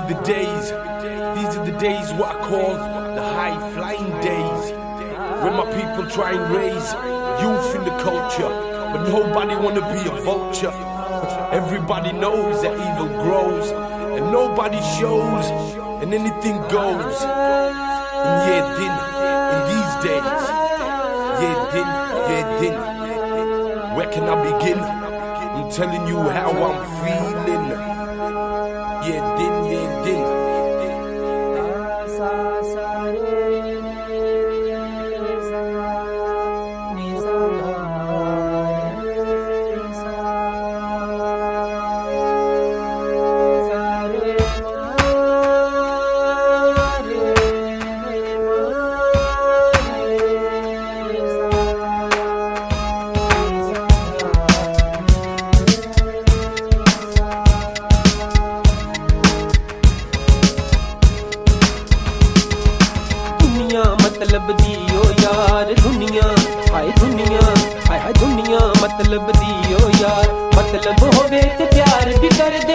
These are the days what I call the high flying days, when my people try and raise youth in the culture, but nobody wanna be a vulture. Everybody knows that evil grows, and nobody shows, and anything goes. And in these days, where can I begin? I'm telling you how I'm feeling. मतलब दियो यार दुनिया, हाय दुनिया, हाय दुनिया मतलब दियो यार। मतलब होवे ते प्यार भी कर दे,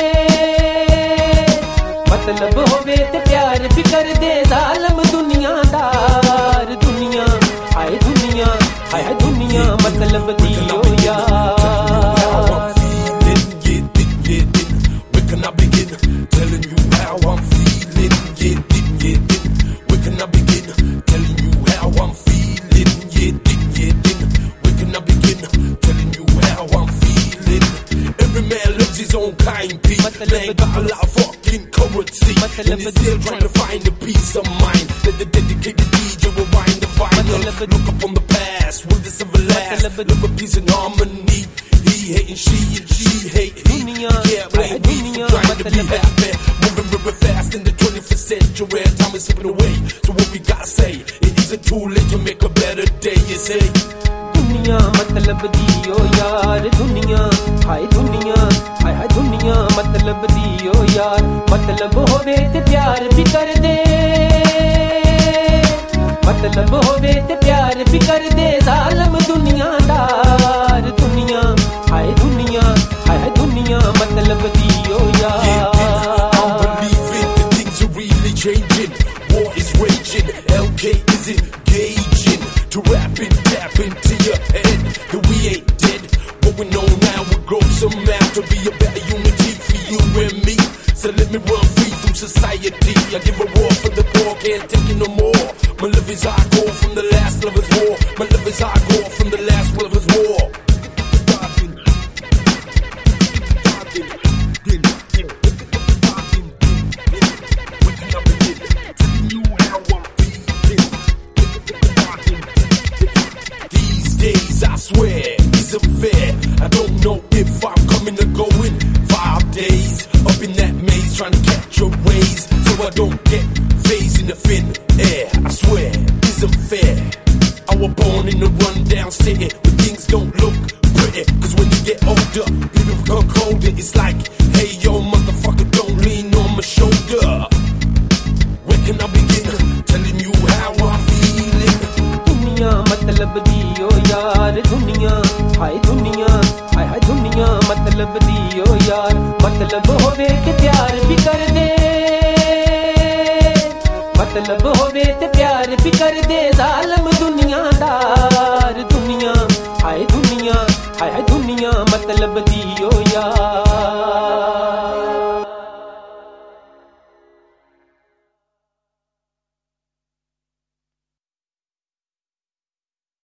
मतलब होवे ते प्यार भी कर दे। जालिम दुनियादार दुनिया, हाय दुनिया, हाय दुनिया मतलब दियो यार। His own kind beat, man got a lot of fucking currency, and he's still trying to find a peace of mind. Let the dedicated DJ rewind the vinyl. Look up on the past, will this ever last? Look for peace and harmony. He hating she and she hate he. Yeah, blame me for trying to be happy. Moving very fast in the 21st century. Time is slipping away, so what we gotta say? It isn't too late to make a better day, you say. दुनिया मतलब दियो यार दुनिया, हाय दुनिया, हाय दुनिया मतलब दियो यार। मतलब होवे ते प्यार भी कर दे, मतलब होवे ते प्यार भी कर दे। जालिम दुनियादार दुनिया, हाय दुनिया, हाय दुनिया मतलब दियो यार। Changing, war is raging, LK is engaging to rap and tap into your head that we ain't dead. What we know now will grow somehow to be a better unity for you and me. So let me run free through society. I give a roar for the poor, can't take it no more. My love is hardcore from the last lover's war. My love is hardcore from the last lover's war. I swear, isn't fair. I don't know if I'm coming or going. 5 days up in that maze trying to catch a raise, so I don't get phased in the thin air. I swear, isn't fair. I was born in a rundown city where things don't look pretty, cause when you get older, people become colder. It's like, hey yo motherfucker, don't lean on my shoulder. Where can I begin telling you how I'm feeling? दुनिया मतलब दियो यार दुनिया, हाय दुनिया, हाय दुनिया मतलब दियो यार। मतलब होवे ते प्यार भी कर दे, मतलब होवे ते प्यार भी कर दे। जालिम दुनियादार